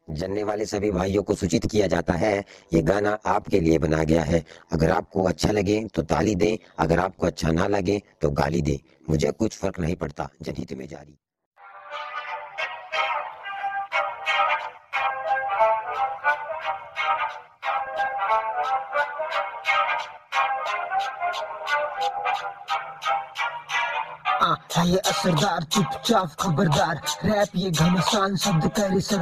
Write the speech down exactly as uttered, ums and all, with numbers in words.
जानने वाले सभी भाइयों को सूचित किया जाता है, ये गाना आपके लिए बनाया गया है। अगर आपको अच्छा लगे तो ताली दें, अगर आपको अच्छा ना लगे तो गाली दें। मुझे कुछ फर्क नहीं पड़ता। जनहित में जारी। आ, है ये असरदार, चुपचाप खबरदार, रैप ये घमासान शब्द करे सर